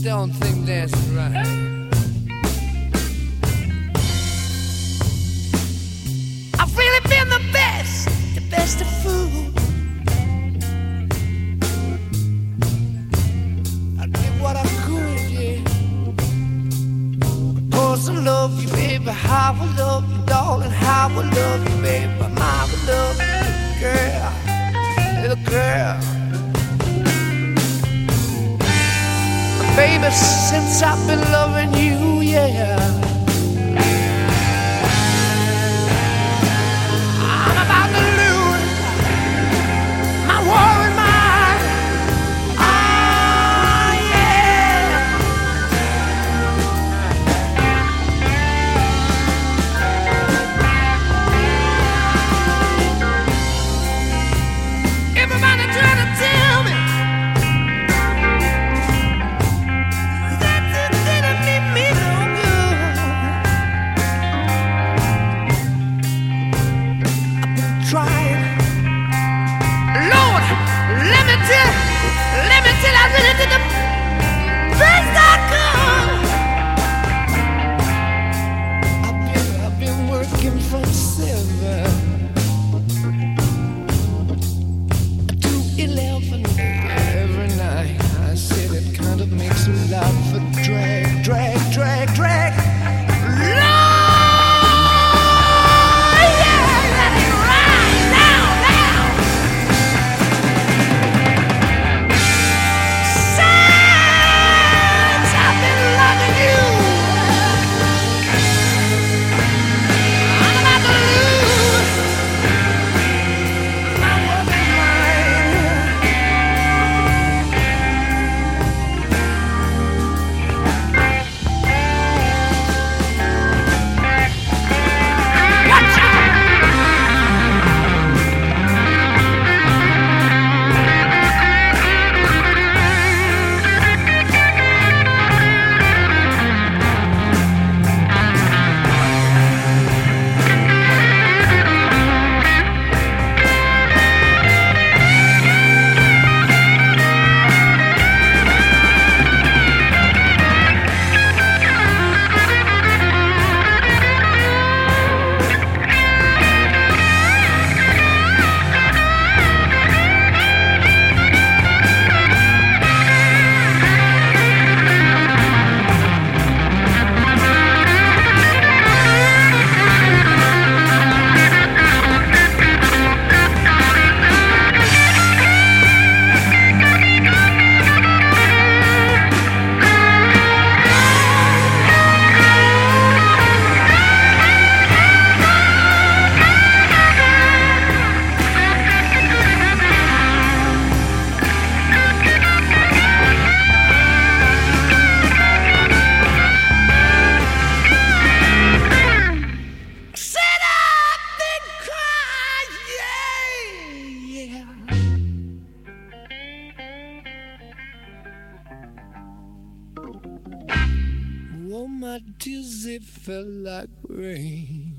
don't think that's right. I've really been the best of food. I did what I could, yeah. Of course I love you, baby. How I love you, darling. How I love you, baby. My love you, girl, little girl. Baby, since I've been loving you, yeah, I'm about to lose my worried mind. Ah, yeah. Everybody trying to tell me I really did the best I could. I've been working from 7 to 11 every night. I said it kind of makes me laugh for drag. Oh, my tears, they fell like rain.